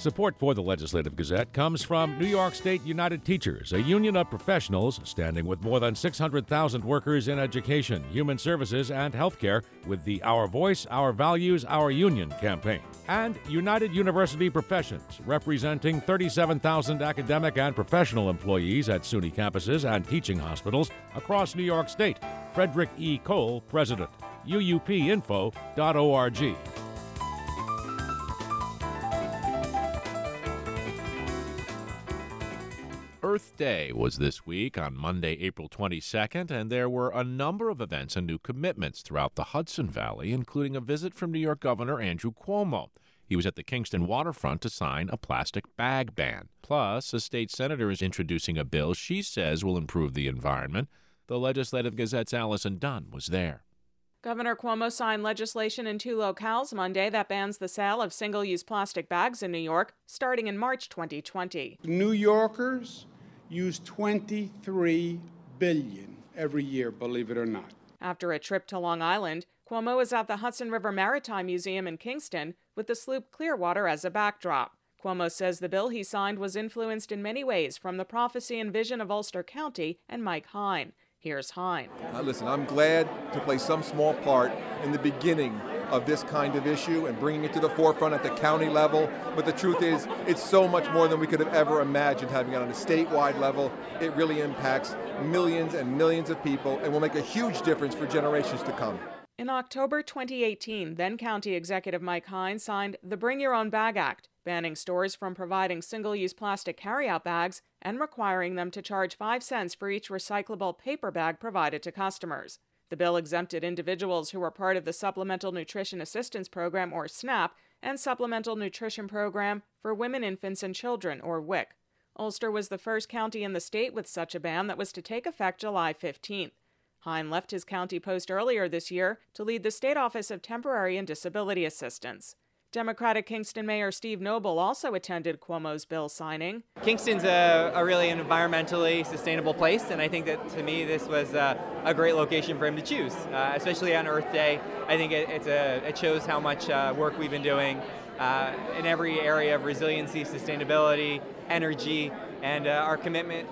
Support for the Legislative Gazette comes from New York State United Teachers, a union of professionals standing with more than 600,000 workers in education, human services, and healthcare with the Our Voice, Our Values, Our Union campaign. And United University Professions, representing 37,000 academic and professional employees at SUNY campuses and teaching hospitals across New York State. Frederick E. Cole, President. UUPinfo.org. Earth Day was this week on Monday, April 22nd, and there were a number of events and new commitments throughout the Hudson Valley, including a visit from New York Governor Andrew Cuomo. He was at the Kingston waterfront to sign a plastic bag ban. Plus, a state senator is introducing a bill she says will improve the environment. The Legislative Gazette's Allison Dunn was there. Governor Cuomo signed legislation in 2 locales Monday that bans the sale of single-use plastic bags in New York, starting in March 2020. New Yorkers use $23 billion every year, believe it or not. After a trip to Long Island, Cuomo is at the Hudson River Maritime Museum in Kingston with the sloop Clearwater as a backdrop. Cuomo says the bill he signed was influenced in many ways from the prophecy and vision of Ulster County and Mike Hine. Here's Hine. Listen, I'm glad to play some small part in the beginning of this kind of issue and bringing it to the forefront at the county level. But the truth is, it's so much more than we could have ever imagined having it on a statewide level. It really impacts millions and millions of people and will make a huge difference for generations to come. In October 2018, then-County Executive Mike Hine signed the Bring Your Own Bag Act, banning stores from providing single-use plastic carryout bags and requiring them to charge 5 cents for each recyclable paper bag provided to customers. The bill exempted individuals who were part of the Supplemental Nutrition Assistance Program, or SNAP, and Supplemental Nutrition Program for Women, Infants, and Children, or WIC. Ulster was the first county in the state with such a ban that was to take effect July 15th. Hine left his county post earlier this year to lead the State Office of Temporary and Disability Assistance. Democratic Kingston Mayor Steve Noble also attended Cuomo's bill signing. Kingston's a really an environmentally sustainable place, and I think that, to me, this was a great location for him to choose, especially on Earth Day. I think it shows how much work we've been doing in every area of resiliency, sustainability, energy, and our commitment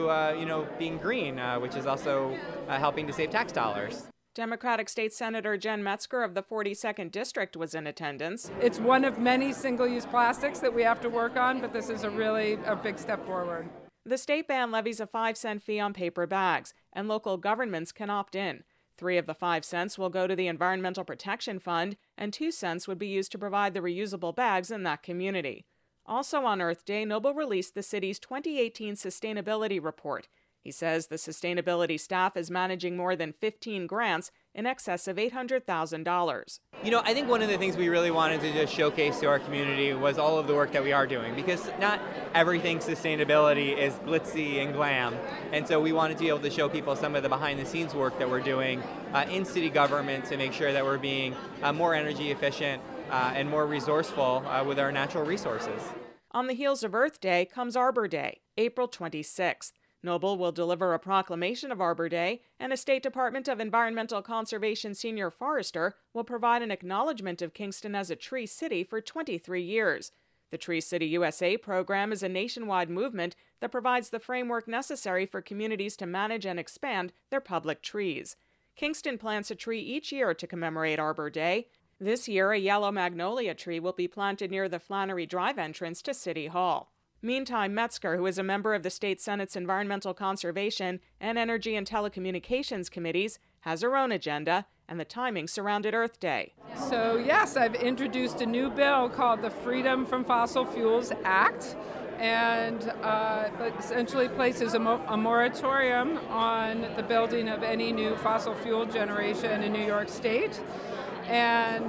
to being green, which is also helping to save tax dollars. Democratic State Senator Jen Metzger of the 42nd District was in attendance. It's one of many single-use plastics that we have to work on, but this is a big step forward. The state ban levies a 5-cent fee on paper bags, and local governments can opt in. 3 of the 5 cents will go to the Environmental Protection Fund, and 2 cents would be used to provide the reusable bags in that community. Also on Earth Day, Noble released the city's 2018 Sustainability Report. He says the sustainability staff is managing more than 15 grants in excess of $800,000. I think one of the things we really wanted to just showcase to our community was all of the work that we are doing, because not everything sustainability is glitzy and glam. And so we wanted to be able to show people some of the behind-the-scenes work that we're doing in city government to make sure that we're being more energy efficient and more resourceful with our natural resources. On the heels of Earth Day comes Arbor Day, April 26th. Noble will deliver a proclamation of Arbor Day, and a State Department of Environmental Conservation senior forester will provide an acknowledgement of Kingston as a tree city for 23 years. The Tree City USA program is a nationwide movement that provides the framework necessary for communities to manage and expand their public trees. Kingston plants a tree each year to commemorate Arbor Day. This year, a yellow magnolia tree will be planted near the Flannery Drive entrance to City Hall. Meantime, Metzger, who is a member of the state Senate's Environmental Conservation and Energy and Telecommunications committees, has her own agenda, and the timing surrounded Earth Day. So yes, I've introduced a new bill called the Freedom from Fossil Fuels Act, and essentially places a moratorium on the building of any new fossil fuel generation in New York State, and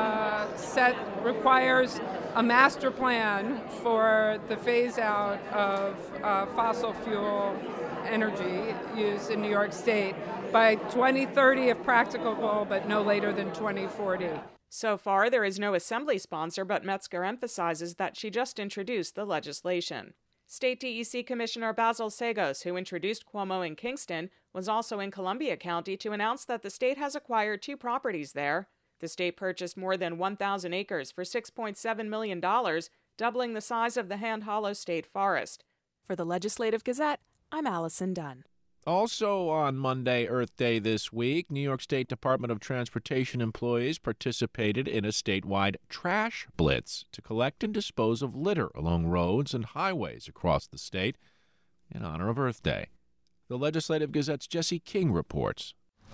requires a master plan for the phase out of fossil fuel energy use in New York State by 2030 if practicable, but no later than 2040. So far, there is no assembly sponsor, but Metzger emphasizes that she just introduced the legislation. State DEC Commissioner Basil Sagos, who introduced Cuomo in Kingston, was also in Columbia County to announce that the state has acquired 2 properties there. The state purchased more than 1,000 acres for $6.7 million doubling the size of the Hand Hollow State Forest. For the Legislative Gazette, I'm Allison Dunn. Also on Monday, Earth Day this week, New York State Department of Transportation employees participated in a statewide trash blitz to collect and dispose of litter along roads and highways across the state in honor of Earth Day. The Legislative Gazette's Jesse King reports.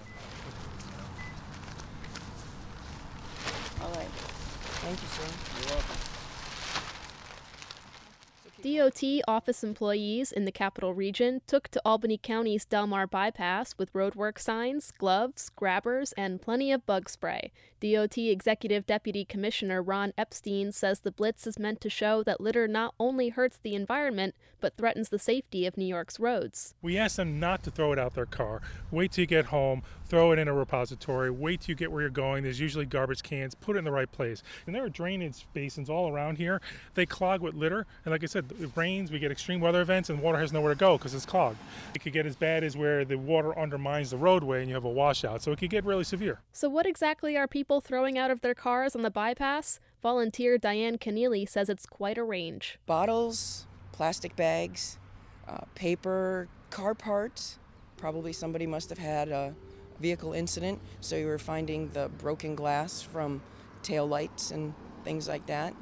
All right. Thank you, sir. You're welcome. DOT office employees in the Capital Region took to Albany County's Delmar bypass with roadwork signs, gloves, grabbers, and plenty of bug spray. DOT Executive Deputy Commissioner Ron Epstein says the blitz is meant to show that litter not only hurts the environment, but threatens the safety of New York's roads. We ask them not to throw it out their car. Wait till you get home, throw it in a repository, wait till you get where you're going. There's usually garbage cans, put it in the right place. And there are drainage basins all around here. They clog with litter, and like I said, it rains, we get extreme weather events, and water has nowhere to go because it's clogged. It could get as bad as where the water undermines the roadway and you have a washout, so it could get really severe. So what exactly are people throwing out of their cars on the bypass? Volunteer Diane Keneally says it's quite a range. Bottles, plastic bags, paper, car parts. Probably somebody must have had a vehicle incident, so you were finding the broken glass from tail lights and things like that.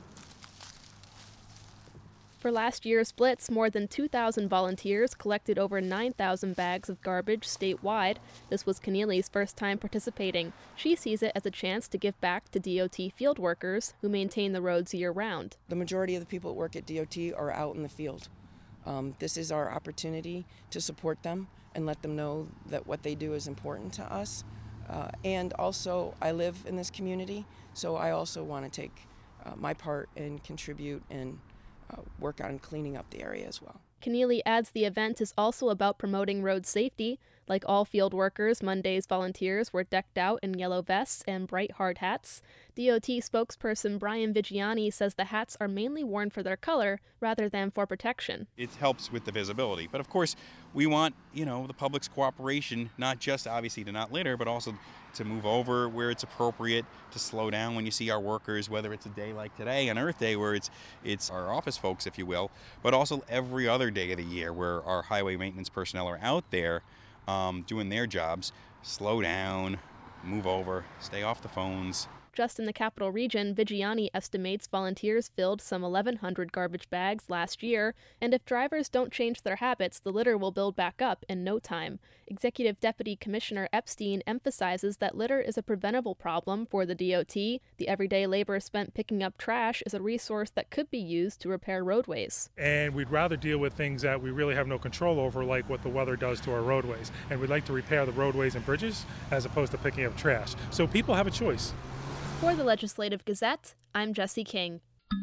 For last year's blitz, more than 2,000 volunteers collected over 9,000 bags of garbage statewide. This was Keneally's first time participating. She sees it as a chance to give back to DOT field workers who maintain the roads year-round. The majority of the people that work at DOT are out in the field. This is our opportunity to support them and let them know that what they do is important to us. And also, I live in this community, so I also want to take my part and contribute and work on cleaning up the area as well. Keneally adds the event is also about promoting road safety. Like all field workers, Monday's volunteers were decked out in yellow vests and bright hard hats. DOT spokesperson Brian Vigiani says the hats are mainly worn for their color rather than for protection. It helps with the visibility. But of course, we want, the public's cooperation, not just obviously to not litter, but also to move over where it's appropriate, to slow down when you see our workers, whether it's a day like today on Earth Day where it's our office folks, if you will, but also every other day of the year where our highway maintenance personnel are out there doing their jobs. Slow down, move over, stay off the phones. Just in the Capital Region, Vigiani estimates volunteers filled some 1,100 garbage bags last year, and if drivers don't change their habits, the litter will build back up in no time. Executive Deputy Commissioner Epstein emphasizes that litter is a preventable problem for the DOT. The everyday labor spent picking up trash is a resource that could be used to repair roadways. And we'd rather deal with things that we really have no control over, like what the weather does to our roadways. And we'd like to repair the roadways and bridges as opposed to picking up trash. So people have a choice. For the Legislative Gazette, I'm Jesse King.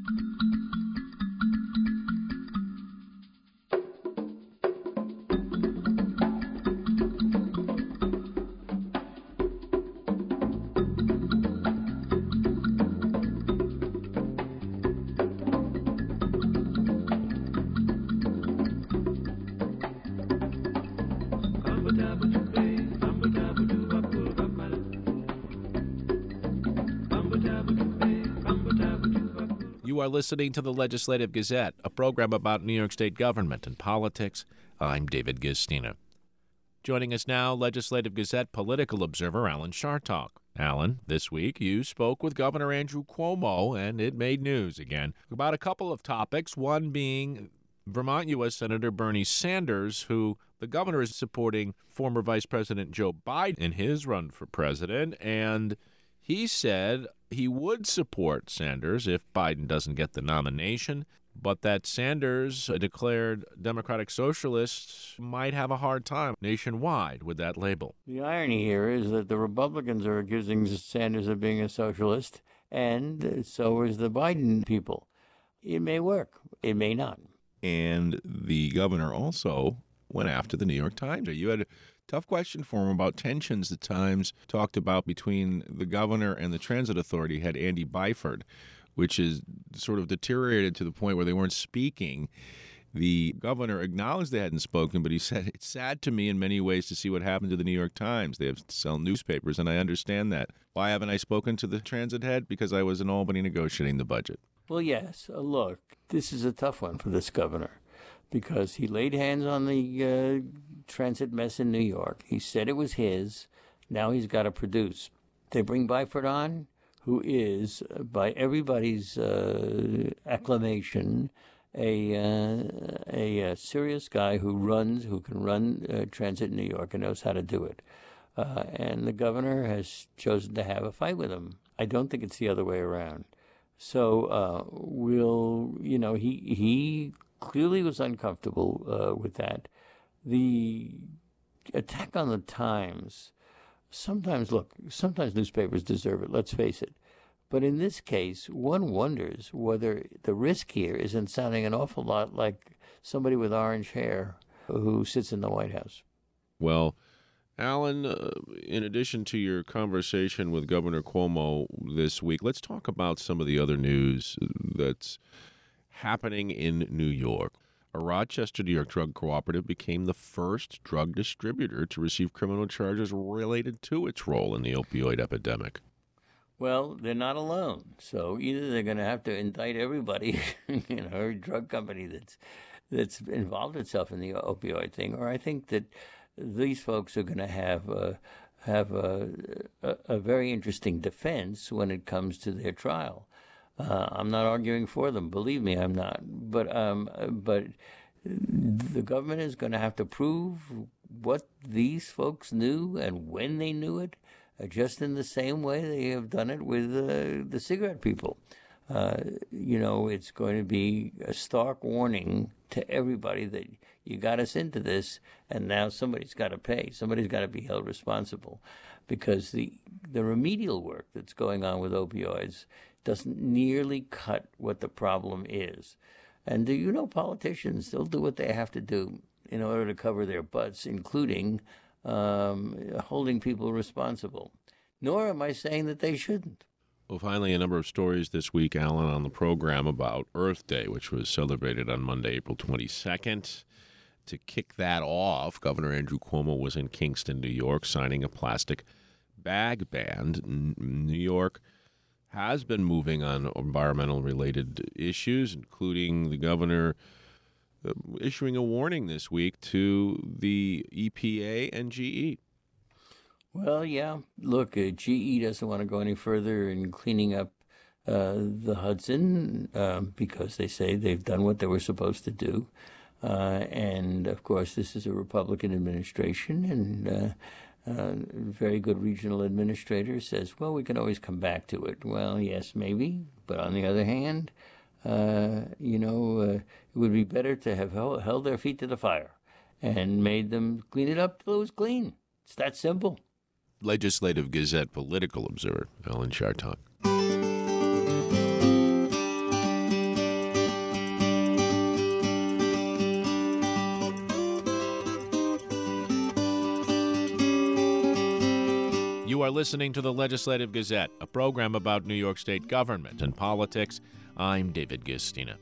You are listening to the Legislative Gazette, a program about New York State government and politics. I'm David Gistina. Joining us now, Legislative Gazette political observer Alan Chartock. Alan, this week you spoke with Governor Andrew Cuomo, and it made news again about a couple of topics, one being Vermont U.S. Senator Bernie Sanders, who the governor is supporting former Vice President Joe Biden in his run for president, and he said he would support Sanders if Biden doesn't get the nomination, but that Sanders, a declared Democratic Socialist, might have a hard time nationwide with that label. The irony here is that the Republicans are accusing Sanders of being a socialist, and so is the Biden people. It may work. It may not. And the governor also went after the New York Times. You had a tough question for him about tensions the Times talked about between the governor and the transit authority, had Andy Byford, which is sort of deteriorated to the point where they weren't speaking. The governor acknowledged they hadn't spoken, but he said, it's sad to me in many ways to see what happened to the New York Times. They have to sell newspapers, and I understand that. Why haven't I spoken to the transit head? Because I was in Albany negotiating the budget. Well, yes. Look, this is a tough one for this governor because he laid hands on the transit mess in New York. He said it was his. Now he's got to produce. They bring Byford on, who is, by everybody's acclamation, a serious guy who can run transit in New York and knows how to do it. And the governor has chosen to have a fight with him. I don't think it's the other way around. So he clearly was uncomfortable with that. The attack on the Times, sometimes newspapers deserve it, let's face it. But in this case, one wonders whether the risk here isn't sounding an awful lot like somebody with orange hair who sits in the White House. Well, Alan, in addition to your conversation with Governor Cuomo this week, let's talk about some of the other news that's happening in New York. A Rochester, New York drug cooperative became the first drug distributor to receive criminal charges related to its role in the opioid epidemic. Well, they're not alone. So either they're going to have to indict everybody, every drug company that's involved itself in the opioid thing, or I think that these folks are going to have a very interesting defense when it comes to their trial. I'm not arguing for them, believe me, I'm not. But the government is going to have to prove what these folks knew and when they knew it, just in the same way they have done it with the cigarette people. It's going to be a stark warning to everybody that you got us into this, and now somebody's got to pay. Somebody's got to be held responsible, because the remedial work that's going on with opioids doesn't nearly cut what the problem is. And politicians, they'll do what they have to do in order to cover their butts, including holding people responsible. Nor am I saying that they shouldn't. Well, finally, a number of stories this week, Alan, on the program about Earth Day, which was celebrated on Monday, April 22nd. To kick that off, Governor Andrew Cuomo was in Kingston, New York, signing a plastic bag ban. New York has been moving on environmental-related issues, including the governor issuing a warning this week to the EPA and GE. Well, yeah. Look, GE doesn't want to go any further in cleaning up the Hudson because they say they've done what they were supposed to do. And, of course, this is a Republican administration, and a very good regional administrator says, well, we can always come back to it. Well, yes, maybe. But on the other hand, it would be better to have held their feet to the fire and made them clean it up till it was clean. It's that simple. Legislative Gazette political observer Alan Chartock. You are listening to the Legislative Gazette, a program about New York State government and politics. I'm David Gistina.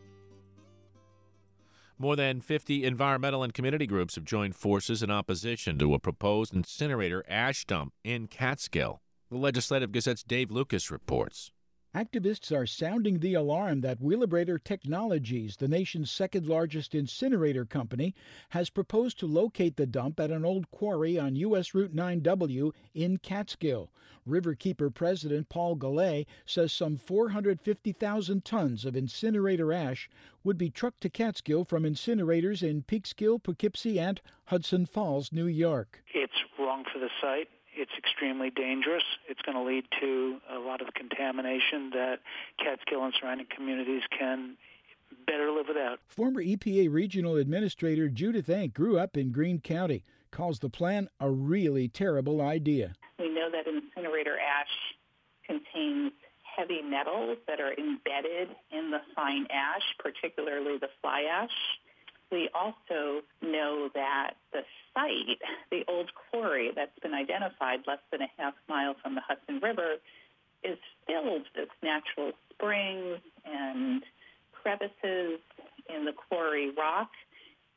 More than 50 environmental and community groups have joined forces in opposition to a proposed incinerator ash dump in Catskill. The Legislative Gazette's Dave Lucas reports. Activists are sounding the alarm that Wheelabrator Technologies, the nation's second-largest incinerator company, has proposed to locate the dump at an old quarry on U.S. Route 9W in Catskill. Riverkeeper President Paul Gallay says some 450,000 tons of incinerator ash would be trucked to Catskill from incinerators in Peekskill, Poughkeepsie, and Hudson Falls, New York. It's wrong for the site. It's extremely dangerous. It's going to lead to a lot of contamination that Catskill and surrounding communities can better live without. Former EPA Regional Administrator Judith Enck grew up in Greene County, calls the plan a really terrible idea. We know that incinerator ash contains heavy metals that are embedded in the fine ash, particularly the fly ash. We also know that the site, the old quarry that's been identified less than a half mile from the Hudson River, is filled with natural springs and crevices in the quarry rock.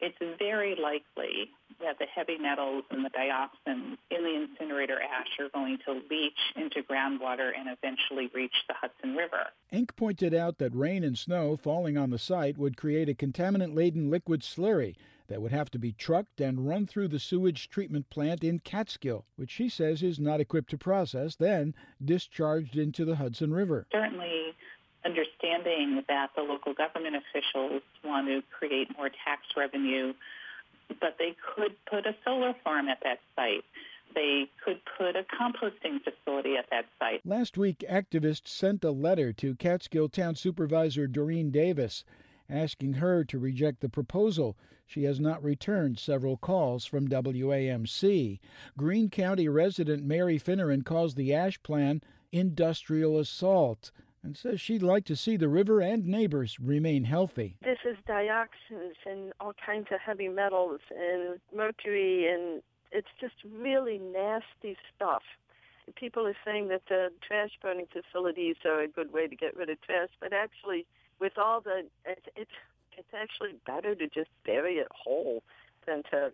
it's very likely that the heavy metals and the dioxins in the incinerator ash are going to leach into groundwater and eventually reach the Hudson River. Inc. pointed out that rain and snow falling on the site would create a contaminant-laden liquid slurry that would have to be trucked and run through the sewage treatment plant in Catskill, which she says is not equipped to process, then discharged into the Hudson River. Certainly understanding that the local government officials want to create more tax revenue, but they could put a solar farm at that site. They could put a composting facility at that site. Last week, activists sent a letter to Catskill Town Supervisor Doreen Davis, asking her to reject the proposal. She has not returned several calls from WAMC. Greene County resident Mary Finneran calls the ash plan industrial assault and says she'd like to see the river and neighbors remain healthy. This is dioxins and all kinds of heavy metals and mercury, and it's just really nasty stuff. People are saying that the trash burning facilities are a good way to get rid of trash, but actually, with all the, it's actually better to just bury it whole than to,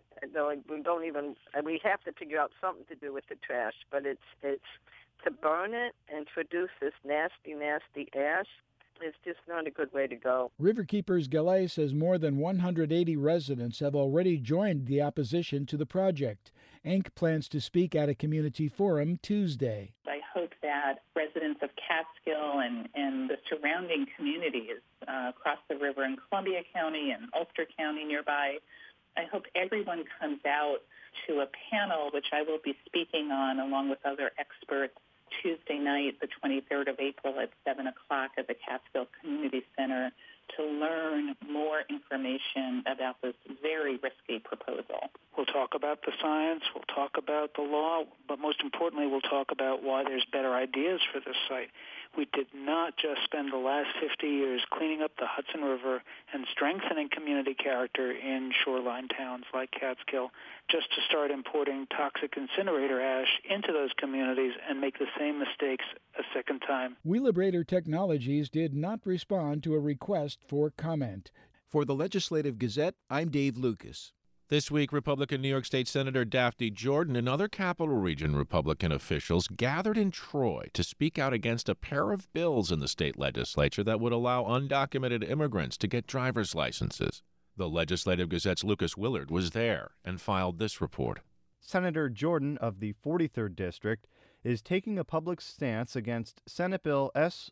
we have to figure out something to do with the trash, but it's to burn it and produce this nasty, nasty ash is just not a good way to go. Riverkeepers Galay says more than 180 residents have already joined the opposition to the project. Inc. plans to speak at a community forum Tuesday. I hope that residents of Catskill and the surrounding communities across the river in Columbia County and Ulster County nearby, I hope everyone comes out to a panel, which I will be speaking on along with other experts, Tuesday night, the 23rd of April at 7 o'clock at the Catskill Community Center, to learn more information about this very risky proposal. We'll talk about the science, we'll talk about the law, but most importantly, we'll talk about why there's better ideas for this site. We did not just spend the last 50 years cleaning up the Hudson River and strengthening community character in shoreline towns like Catskill just to start importing toxic incinerator ash into those communities and make the same mistakes a second time. Wheelabrator Technologies did not respond to a request for comment. For the Legislative Gazette, I'm Dave Lucas. This week, Republican New York State Senator Daphne Jordan and other Capital Region Republican officials gathered in Troy to speak out against a pair of bills in the state legislature that would allow undocumented immigrants to get driver's licenses. The Legislative Gazette's Lucas Willard was there and filed this report. Senator Jordan of the 43rd District is taking a public stance against Senate Bill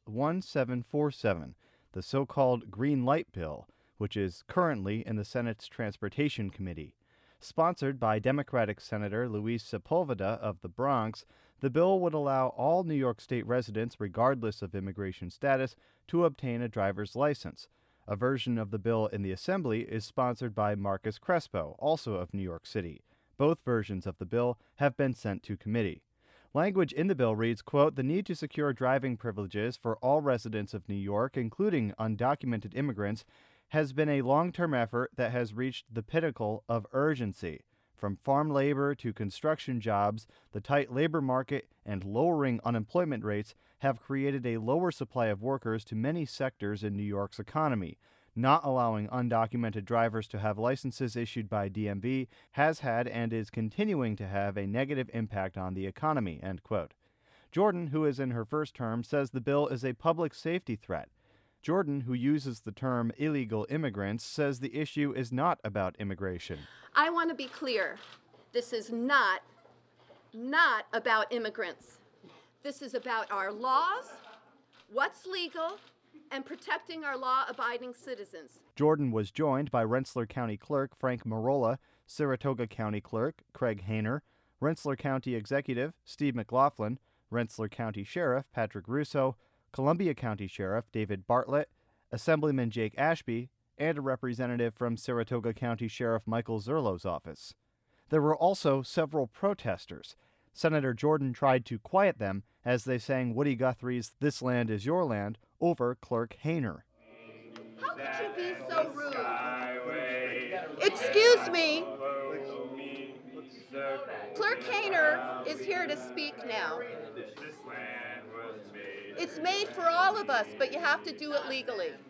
S-1747, the so-called Green Light Bill, which is currently in the Senate's Transportation Committee. Sponsored by Democratic Senator Luis Sepulveda of the Bronx, the bill would allow all New York State residents, regardless of immigration status, to obtain a driver's license. A version of the bill in the Assembly is sponsored by Marcus Crespo, also of New York City. Both versions of the bill have been sent to committee. Language in the bill reads, quote, "The need to secure driving privileges for all residents of New York, including undocumented immigrants, has been a long-term effort that has reached the pinnacle of urgency. From farm labor to construction jobs, the tight labor market and lowering unemployment rates have created a lower supply of workers to many sectors in New York's economy. Not allowing undocumented drivers to have licenses issued by DMV has had and is continuing to have a negative impact on the economy," end quote. Jordan, who is in her first term, says the bill is a public safety threat. Jordan, who uses the term illegal immigrants, says the issue is not about immigration. I want to be clear. This is not about immigrants. This is about our laws, what's legal, and protecting our law-abiding citizens. Jordan was joined by Rensselaer County Clerk Frank Marola, Saratoga County Clerk Craig Hayner, Rensselaer County Executive Steve McLaughlin, Rensselaer County Sheriff Patrick Russo, Columbia County Sheriff David Bartlett, Assemblyman Jake Ashby, and a representative from Saratoga County Sheriff Michael Zerlo's office. There were also several protesters. Senator Jordan tried to quiet them as they sang Woody Guthrie's "This Land Is Your Land" over Clerk Hayner. How could you be so rude? Excuse me. Clerk Hayner is here to speak now. It's made for all of us, but you have to do it legally.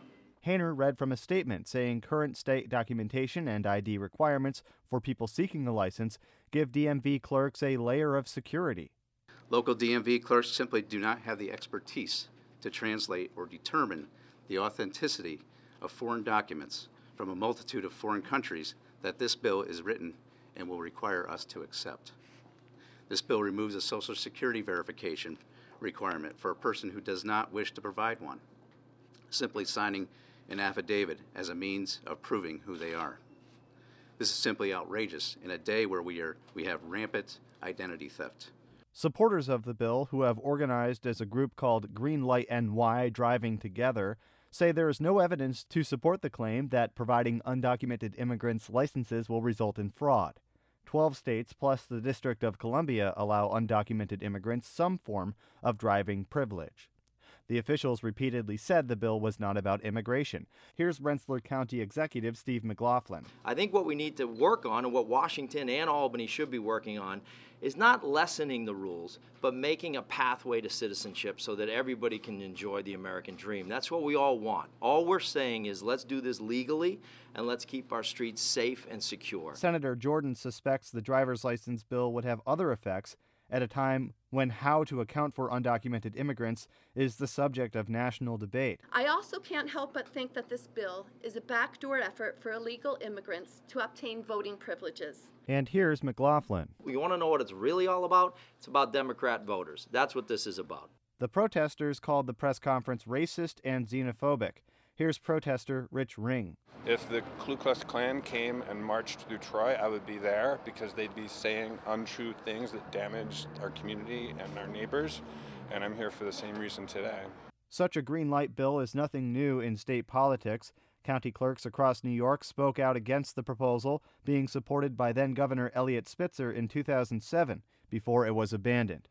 Hayner read from a statement saying current state documentation and ID requirements for people seeking a license give DMV clerks a layer of security. Local DMV clerks simply do not have the expertise to translate or determine the authenticity of foreign documents from a multitude of foreign countries that this bill is written and will require us to accept. This bill removes a Social Security verification requirement for a person who does not wish to provide one, simply signing an affidavit as a means of proving who they are. This is simply outrageous in a day where we have rampant identity theft. Supporters of the bill, who have organized as a group called Green Light NY Driving Together, say there is no evidence to support the claim that providing undocumented immigrants licenses will result in fraud. 12 states plus the District of Columbia allow undocumented immigrants some form of driving privilege. The officials repeatedly said the bill was not about immigration. Here's Rensselaer County Executive Steve McLaughlin. I think what we need to work on, and what Washington and Albany should be working on, is not lessening the rules, but making a pathway to citizenship so that everybody can enjoy the American dream. That's what we all want. All we're saying is let's do this legally, and let's keep our streets safe and secure. Senator Jordan suspects the driver's license bill would have other effects at a time when how to account for undocumented immigrants is the subject of national debate. I also can't help but think that this bill is a backdoor effort for illegal immigrants to obtain voting privileges. And here's McLaughlin. You want to know what it's really all about? It's about Democrat voters. That's what this is about. The protesters called the press conference racist and xenophobic. Here's protester Rich Ring. If the Ku Klux Klan came and marched through Troy, I would be there because they'd be saying untrue things that damaged our community and our neighbors, and I'm here for the same reason today. Such a green light bill is nothing new in state politics. County clerks across New York spoke out against the proposal, being supported by then-Governor Eliot Spitzer in 2007, before it was abandoned.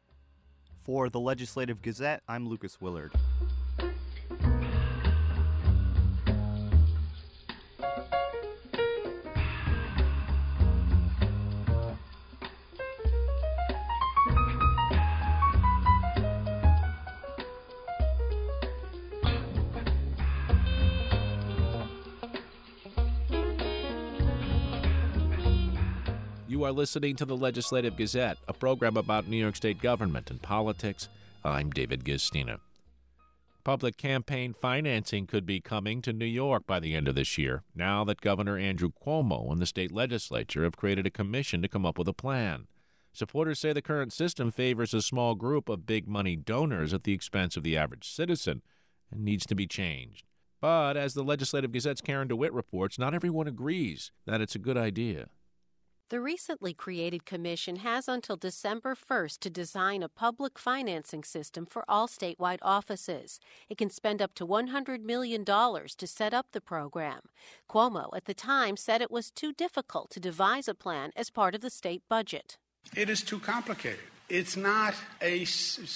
For the Legislative Gazette, I'm Lucas Willard. You are listening to the Legislative Gazette, a program about New York State government and politics. I'm David Gistina. Public campaign financing could be coming to New York by the end of this year, now that Governor Andrew Cuomo and the state legislature have created a commission to come up with a plan. Supporters say the current system favors a small group of big-money donors at the expense of the average citizen and needs to be changed. But as the Legislative Gazette's Karen DeWitt reports, not everyone agrees that it's a good idea. The recently created commission has until December 1st to design a public financing system for all statewide offices. It can spend up to $100 million to set up the program. Cuomo at the time said it was too difficult to devise a plan as part of the state budget. It is too complicated. It's not a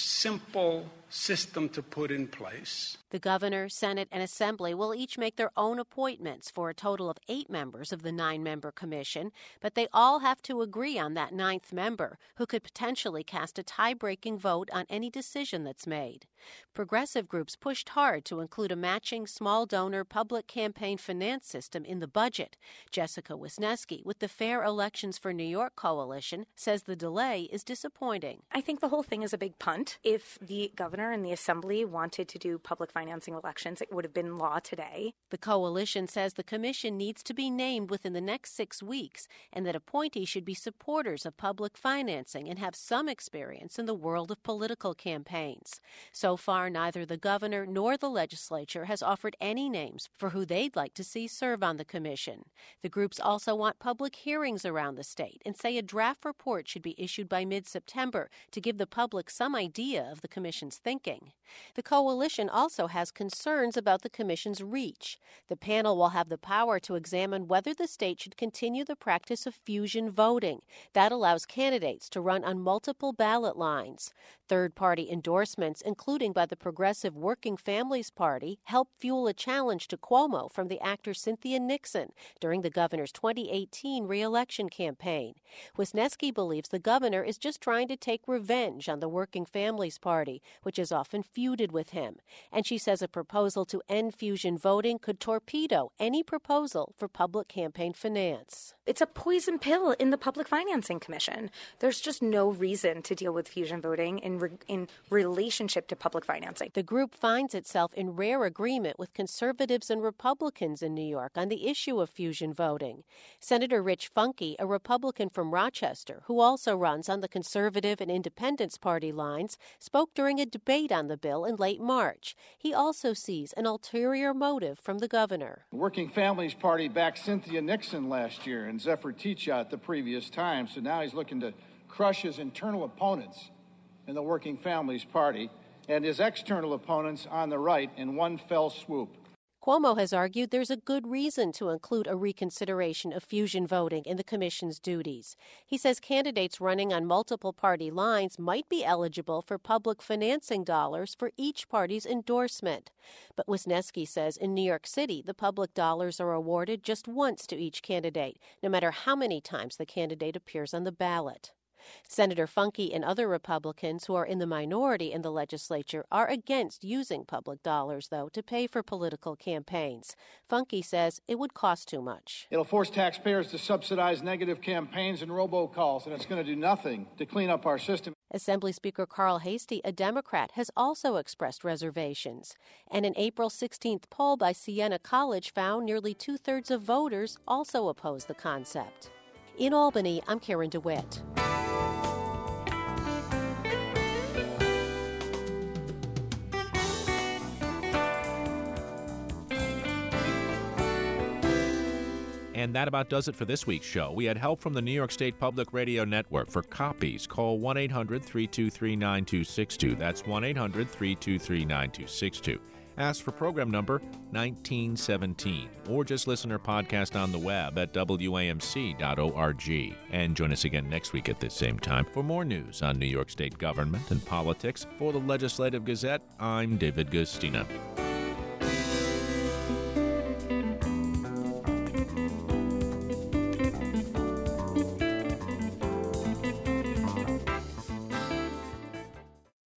simple system to put in place. The governor, Senate, and Assembly will each make their own appointments for a total of 8 members of the 9-member commission, but they all have to agree on that 9th member, who could potentially cast a tie-breaking vote on any decision that's made. Progressive groups pushed hard to include a matching small donor public campaign finance system in the budget. Jessica Wisniewski with the Fair Elections for New York Coalition says the delay is disappointing. I think the whole thing is a big punt. If the governor and the Assembly wanted to do public financing elections, it would have been law today. The coalition says the commission needs to be named within the next 6 weeks and that appointees should be supporters of public financing and have some experience in the world of political campaigns. So far, neither the governor nor the legislature has offered any names for who they'd like to see serve on the commission. The groups also want public hearings around the state and say a draft report should be issued by mid-September to give the public some idea of the commission's thinking. The coalition also has concerns about the commission's reach. The panel will have the power to examine whether the state should continue the practice of fusion voting. That allows candidates to run on multiple ballot lines. Third-party endorsements, including by the Progressive Working Families Party, helped fuel a challenge to Cuomo from the actor Cynthia Nixon during the governor's 2018 re-election campaign. Wisniewski believes the governor is just trying to take revenge on the Working Families Party, which which has often feuded with him. And she says a proposal to end fusion voting could torpedo any proposal for public campaign finance. It's a poison pill in the Public Financing Commission. There's just no reason to deal with fusion voting in relationship to public financing. The group finds itself in rare agreement with conservatives and Republicans in New York on the issue of fusion voting. Senator Rich Funke, a Republican from Rochester, who also runs on the Conservative and Independence Party lines, spoke during a debate on the bill in late March. He also sees an ulterior motive from the governor. The Working Families Party backed Cynthia Nixon last year and Zephyr Teachout the previous time, so now he's looking to crush his internal opponents in the Working Families Party and his external opponents on the right in one fell swoop. Cuomo has argued there's a good reason to include a reconsideration of fusion voting in the commission's duties. He says candidates running on multiple party lines might be eligible for public financing dollars for each party's endorsement. But Wisniewski says in New York City, the public dollars are awarded just once to each candidate, no matter how many times the candidate appears on the ballot. Senator Funke and other Republicans who are in the minority in the legislature are against using public dollars, though, to pay for political campaigns. Funke says it would cost too much. It'll force taxpayers to subsidize negative campaigns and robocalls, and it's going to do nothing to clean up our system. Assembly Speaker Carl Heastie, a Democrat, has also expressed reservations. And an April 16th poll by Siena College found nearly two-thirds of voters also oppose the concept. In Albany, I'm Karen DeWitt. And that about does it for this week's show. We had help from the New York State Public Radio Network. For copies, call 1-800-323-9262. That's 1-800-323-9262. Ask for program number 1917, or just listen or podcast on the web at WAMC.org. And join us again next week at this same time for more news on New York State government and politics. For the Legislative Gazette, I'm David Gustina.